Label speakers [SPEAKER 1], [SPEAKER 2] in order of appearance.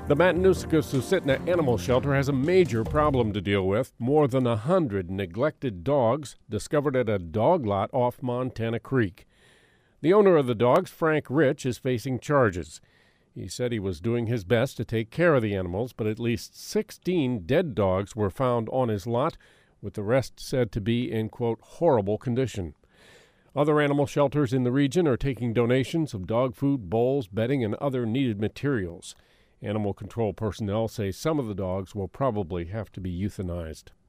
[SPEAKER 1] The Matanuska-Susitna Animal Shelter has a major problem to deal with. More than 100 neglected dogs discovered at a dog lot off Montana Creek. The owner of the dogs, Frank Rich, is facing charges. He said he was doing his best to take care of the animals, but at least 16 dead dogs were found on his lot, with the rest said to be in, quote, horrible condition. Other animal shelters in the region are taking donations of dog food, bowls, bedding, and other needed materials. Animal control personnel say some of the dogs will probably have to be euthanized.